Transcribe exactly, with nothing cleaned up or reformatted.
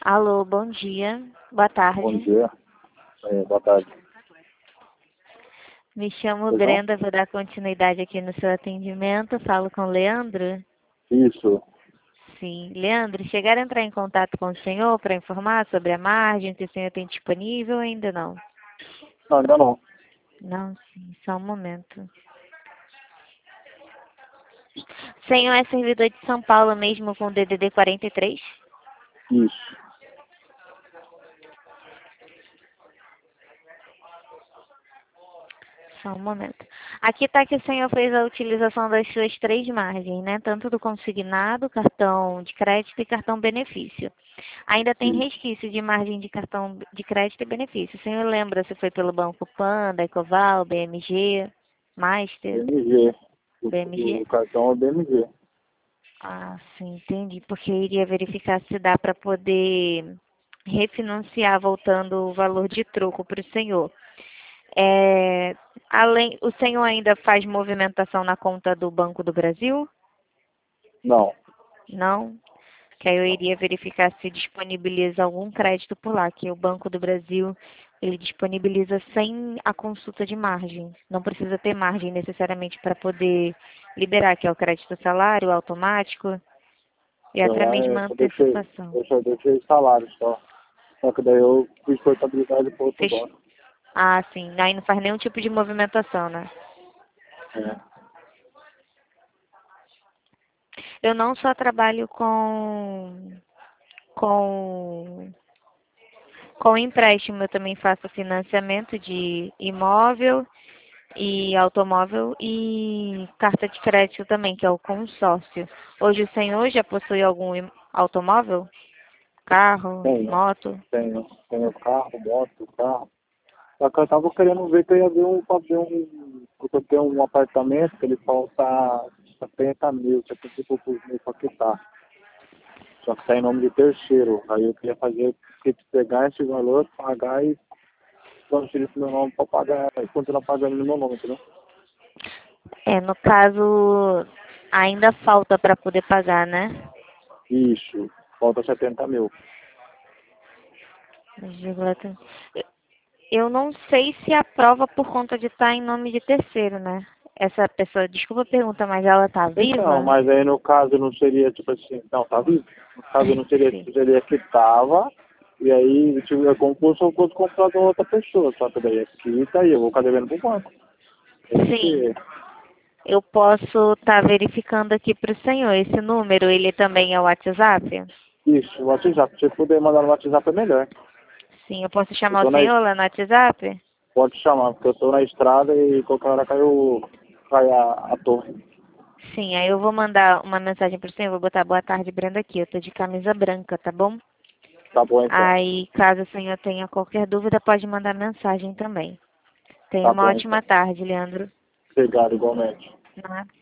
Alô, bom dia. Boa tarde. Bom dia. É, boa tarde. Me chamo Pois não? Brenda, vou dar continuidade aqui no seu atendimento. Falo com o Leandro? Isso. Sim. Leandro, chegaram a entrar em contato com o senhor para informar sobre a margem que o senhor tem disponível ou ainda não? Não, ainda não. Não, sim. Só um momento. O senhor é servidor de São Paulo mesmo com D D D quarenta e três? Isso. Só um momento. Aqui está que o senhor fez a utilização das suas três margens, né? Tanto do consignado, cartão de crédito e cartão benefício. Ainda tem Isso. resquício de margem de cartão de crédito e benefício. O senhor lembra se foi pelo Banco Panda, Ecoval, B M G, Master, B M G. O, B M G? o cartão é B M G. Ah, sim, entendi. Porque eu iria verificar se dá para poder refinanciar voltando o valor de troco para o senhor. É, além, o senhor ainda faz movimentação na conta do Banco do Brasil? Não. Não? Que aí eu iria verificar se disponibiliza algum crédito por lá, que o Banco do Brasil, ele disponibiliza sem a consulta de margem. Não precisa ter margem necessariamente para poder liberar, que é o crédito salário automático e Eu até lá mesmo é, a só deixei, antecipação. eu só deixei salário só. Só que daí eu fiz portabilidade para outro Fech- banco. Ah, sim. Aí não faz nenhum tipo de movimentação, né? É. Eu não só trabalho com com com empréstimo, eu também faço financiamento de imóvel e automóvel e carta de crédito também, que é o consórcio. Hoje o senhor já possui algum im- automóvel? Carro, Tenho. moto? Tenho. Tenho carro, moto, carro. Só que eu tava querendo ver que eu ia ver um, pra ver um. Porque eu tenho um apartamento que ele falta setenta mil, setenta e poucos mil pra quitar. Só que tá em nome de terceiro. Aí eu queria fazer, que pegar esse valor, pagar e transferir pro meu nome pra pagar, e continuar pagando no meu nome, entendeu? É, no caso, ainda falta para poder pagar, né? Isso, falta setenta mil. Gilberto, Eu eu não sei se aprova por conta de estar em nome de terceiro, né? Essa pessoa, desculpa a pergunta, mas ela tá Então, viva? mas aí no caso não seria tipo assim, não, tá vivo? No caso não seria, Sim. seria que tava, e aí tipo, é como se fosse eu fosse comprar de outra pessoa, só que daí aqui tá aí, eu vou ficar devendo pro banco. Sim. Esse, Eu posso estar verificando aqui para o senhor. Esse número, ele também é o WhatsApp? isso, o WhatsApp, se puder mandar no WhatsApp é melhor. Sim, eu posso Eu chamar tô o na, senhor lá no WhatsApp? pode chamar, porque eu tô na estrada e qualquer hora caiu, cai a, a torre. Sim, aí eu vou mandar uma mensagem para o senhor. Vou botar boa tarde, Brenda, aqui. Eu tô de camisa branca, tá bom? Tá bom então. Aí, caso o senhor tenha qualquer dúvida, pode mandar mensagem também. Tenha Tá uma bom ótima então. tarde, Leandro. Obrigado igualmente. Nada.